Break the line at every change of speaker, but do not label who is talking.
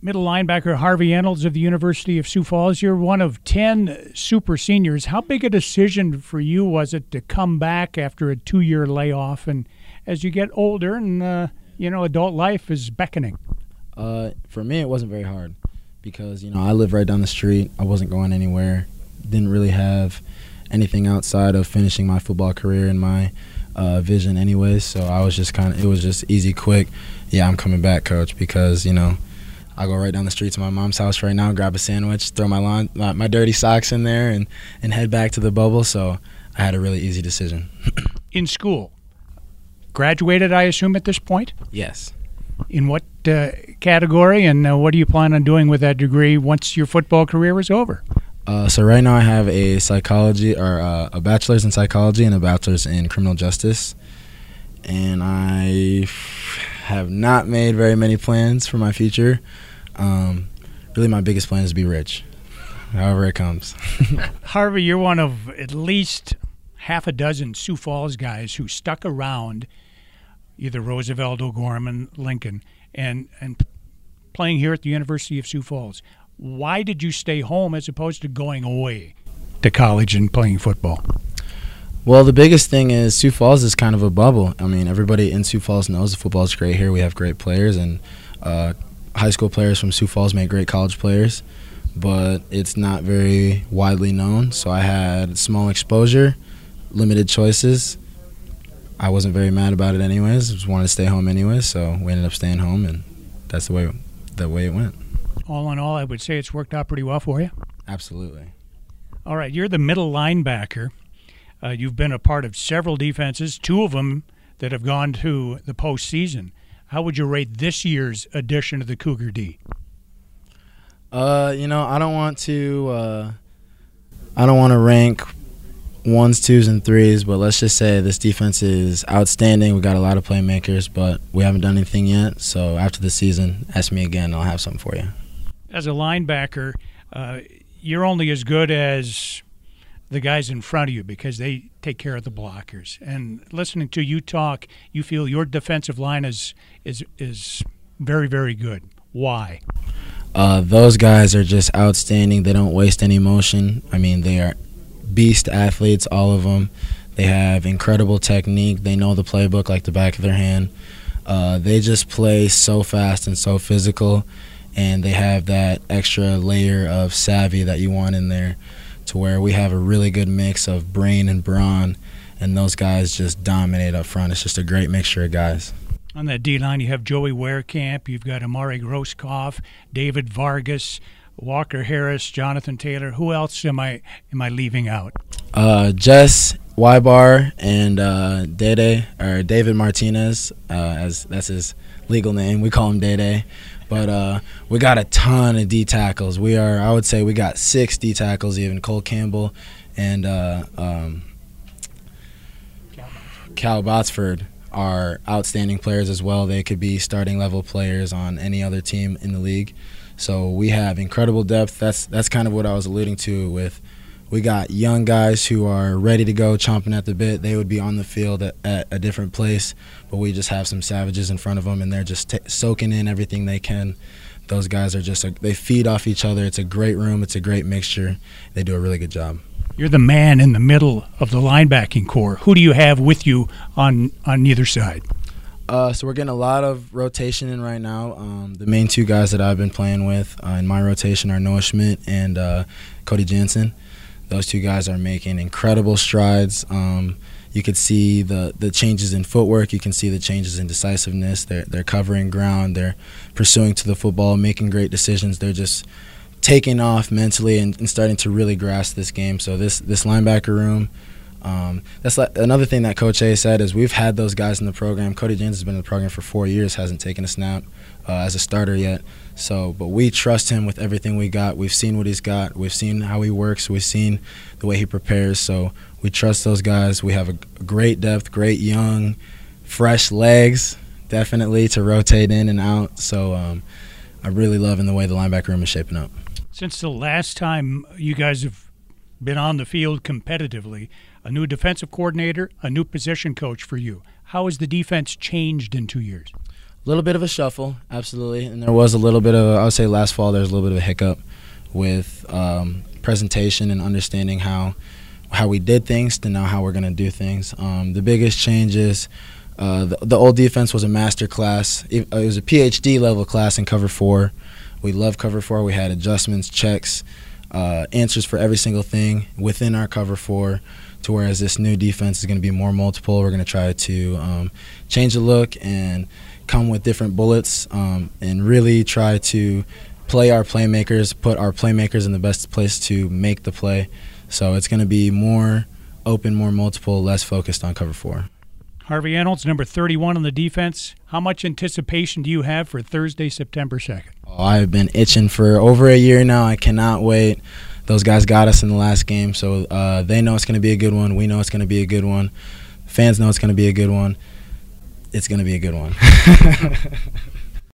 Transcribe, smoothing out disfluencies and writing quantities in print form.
Middle linebacker Harvey Ennells of the University of Sioux Falls. You're one of 10 super seniors. How big a decision for you was it to come back after a 2-year layoff? And as you get older and, adult life is beckoning.
For me, it wasn't very hard because, I live right down the street. I wasn't going anywhere. Didn't really have anything outside of finishing my football career in my vision anyways. So I was just it was just easy, quick. Yeah, I'm coming back, coach, because, I go right down the street to my mom's house right now, grab a sandwich, throw my dirty socks in there, and head back to the bubble. So I had a really easy decision.
In school, graduated, I assume, at this point?
Yes.
In what category, and what do you plan on doing with that degree once your football career is over?
So right now I have a psychology, or a bachelor's in psychology and a bachelor's in criminal justice. And I have not made very many plans for my future. Really, my biggest plan is to be rich, however it comes.
Harvey, you're one of at least half a dozen Sioux Falls guys who stuck around either Roosevelt, O'Gorman, Lincoln, and playing here at the University of Sioux Falls. Why did you stay home as opposed to going away to college and playing football?
Well, the biggest thing is Sioux Falls is kind of a bubble. I mean, everybody in Sioux Falls knows the football is great here. We have great players, and high school players from Sioux Falls make great college players, but it's not very widely known. So I had small exposure, limited choices. I wasn't very mad about it anyways. I just wanted to stay home anyways, so we ended up staying home, and that's the way it went.
All in all, I would say it's worked out pretty well for you.
Absolutely.
All right, you're the middle linebacker. You've been a part of several defenses, 2 of them that have gone to the postseason. How would you rate this year's edition of the Cougar D?
I don't want to rank 1s, 2s, and 3s, but let's just say this defense is outstanding. We got a lot of playmakers, but we haven't done anything yet. So after the season, ask me again, I'll have something for you.
As a linebacker, you're only as good as the guys in front of you because they take care of the blockers. And listening to you talk, you feel your defensive line is very, very good. Why?
Those guys are just outstanding. They don't waste any motion. I mean, they are beast athletes, all of them. They have incredible technique. They know the playbook like the back of their hand. They just play so fast and so physical, and they have that extra layer of savvy that you want in there, to where we have a really good mix of brain and brawn, and those guys just dominate up front. It's just a great mixture of guys.
On that D-line, you have Joey Werekamp, you've got Amari Grosskopf, David Vargas, Walker Harris, Jonathan Taylor. Who else am I leaving out?
Jess Wybar and David Martinez, as that's his legal name. We call him Day. But we got a ton of D tackles. I would say we got 6 D tackles even. Cole Campbell and Cal Botsford are outstanding players as well. They could be starting level players on any other team in the league. So we have incredible depth. That's kind of what I was alluding to with. We got young guys who are ready to go, chomping at the bit. They would be on the field at a different place, but we just have some savages in front of them, and they're just soaking in everything they can. Those guys are they feed off each other. It's a great room. It's a great mixture. They do a really good job. You're
the man in the middle of the linebacking core. Who do you have with you on either side?
So we're getting a lot of rotation in right now. The main 2 guys that I've been playing with in my rotation are Noah Schmidt and Cody Jansen. Those 2 guys are making incredible strides. You could see the changes in footwork. You can see the changes in decisiveness. They're covering ground. They're pursuing to the football, making great decisions. They're just taking off mentally and starting to really grasp this game. So this linebacker room, that's another thing that Coach A said is we've had those guys in the program. Cody Jansen has been in the program for 4 years, hasn't taken a snap as a starter yet. But we trust him with everything we got. We've seen what he's got. We've seen how he works. We've seen the way he prepares. So we trust those guys. We have a great depth, great young, fresh legs, definitely, to rotate in and out. So I'm really loving the way the linebacker room is shaping up.
Since the last time you guys have been on the field competitively, a new defensive coordinator, a new position coach for you. How has the defense changed in 2 years?
A little bit of a shuffle, absolutely. And there was a little bit of, I would say last fall there was a little bit of a hiccup with presentation and understanding how we did things to now how we're going to do things. The biggest change is the old defense was a master class. It was a PhD level class in cover 4. We love cover 4. We had adjustments, checks, answers for every single thing within our cover 4, to whereas this new defense is going to be more multiple. We're going to try to change the look and come with different bullets and really try to play our playmakers, put our playmakers in the best place to make the play. So it's going to be more open, more multiple, less focused on cover 4.
Harvey Arnold's number 31 on the defense. How much anticipation do you have for Thursday, September 2nd?
Oh, I've been itching for over a year now. I cannot wait. Those guys got us in the last game, so they know it's going to be a good one. We know it's going to be a good one. Fans know it's going to be a good one. It's going to be a good one.